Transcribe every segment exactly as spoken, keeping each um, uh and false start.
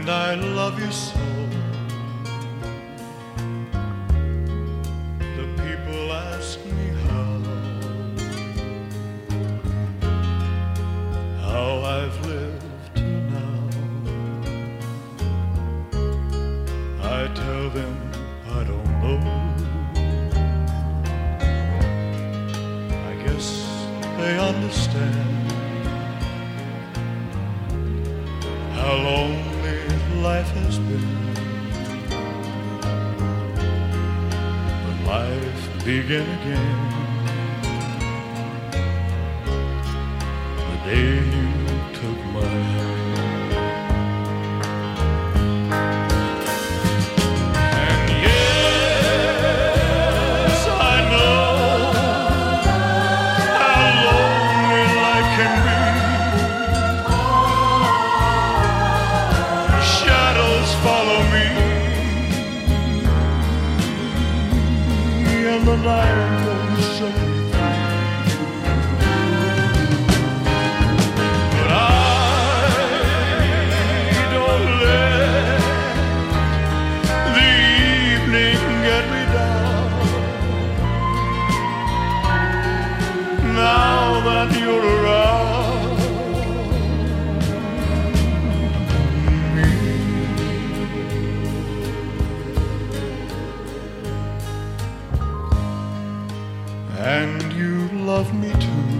I love you so. The people ask me how, how I've lived till now. I tell them I don't know. I guess they understand how lonely life has been. But life began again the day you took my hand. And yes, I know how lonely life can be. Follow me, and the night goes so free. But I don't let the evening get me down. Now that you're around, and you love me too.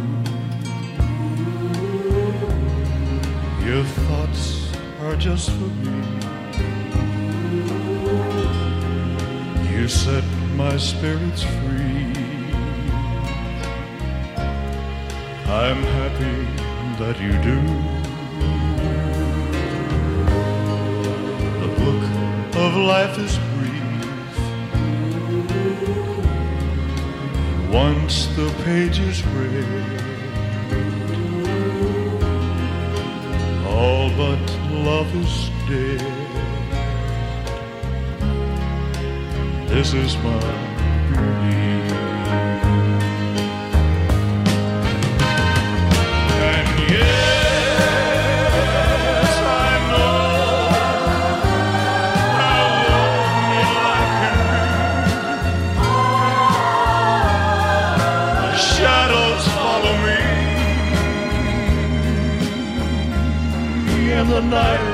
Your thoughts are just for me. You set my spirits free. I'm happy that you do. The book of life is once the page is read, all but love is dead. This is my belief. And yes, I know how lonely life can be. Shadows follow me, and the night